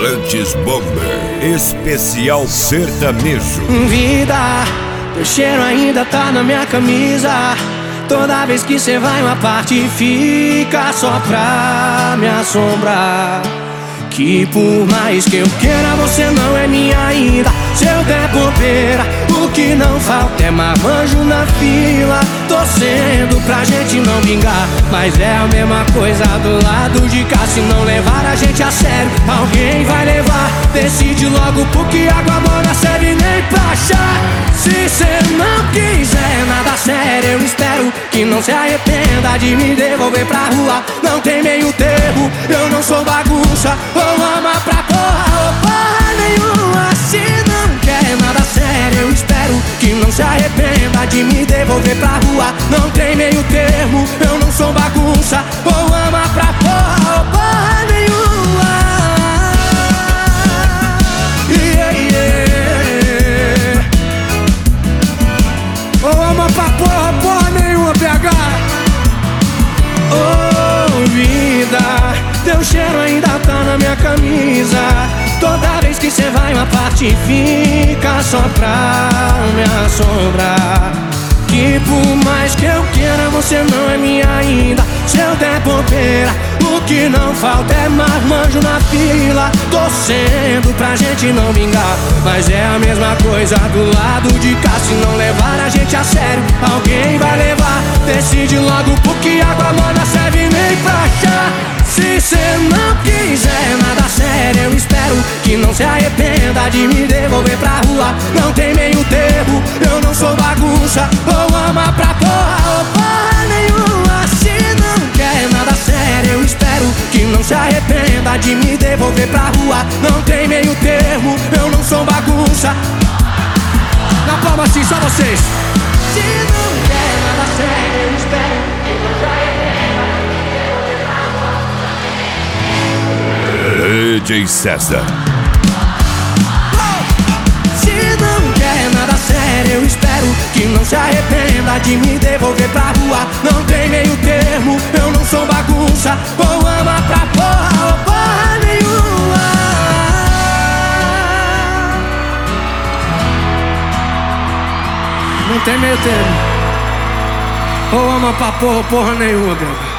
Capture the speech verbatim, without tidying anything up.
Restaurantes Bomber, especial sertanejo. Vida, teu cheiro ainda tá na minha camisa. Toda vez que cê vai uma parte fica só pra me assombrar. Que por mais que eu queira, você não é minha ainda. Se eu der bobeira, o que não falta é marmanjo na fila, torcendo pra gente não vingar. Mas é a mesma coisa do lado de cá. Se não levar a gente a sério, alguém vai levar. Decide logo, porque água morna serve nem pra chá. Se cê não quiser nada sério, eu espero que não se arrependa de me devolver pra rua. Não tem meio termo, eu não sou bagunça. Ou ama pra porra ou porra nenhuma. Se não quer nada sério, eu espero que não se arrependa de me devolver pra rua. Não tem meio termo, eu não sou bagunça. Ou ama pra porra ou porra nenhuma. Yeah, yeah. Ou ama pra porra, porra nenhuma, P H. Oh, vida, teu cheiro ainda tá na minha camisa. Toda vez que cê vai uma parte fica só pra me assombrar. Que por mais que eu queira, você não é minha ainda. Se eu der bobeira, o que não falta é marmanjo na fila, torcendo pra gente não vingar. Mas é a mesma coisa do lado de cá. Se não levar a gente a sério, alguém vai levar. Decide logo, porque água morna serve nem pra chá. Se cê não quiser nada sério, eu espero que não se arrependa de me devolver pra rua. Não tem meio termo, eu não sou bagunça. Ou ama pra porra ou porra nenhuma. Se não quer nada sério, eu espero que não se arrependa de me devolver pra rua. Não tem meio termo, eu não sou bagunça. Na palma assim, só vocês. Se não quer nada sério, eu espero que não se arrependa. D J César. Se não quer nada sério, eu espero que não se arrependa de me devolver pra rua. Não tem meio termo, eu não sou bagunça. Ou ama pra porra ou porra nenhuma. Não tem meio termo. Ou ama pra porra ou porra nenhuma, cara.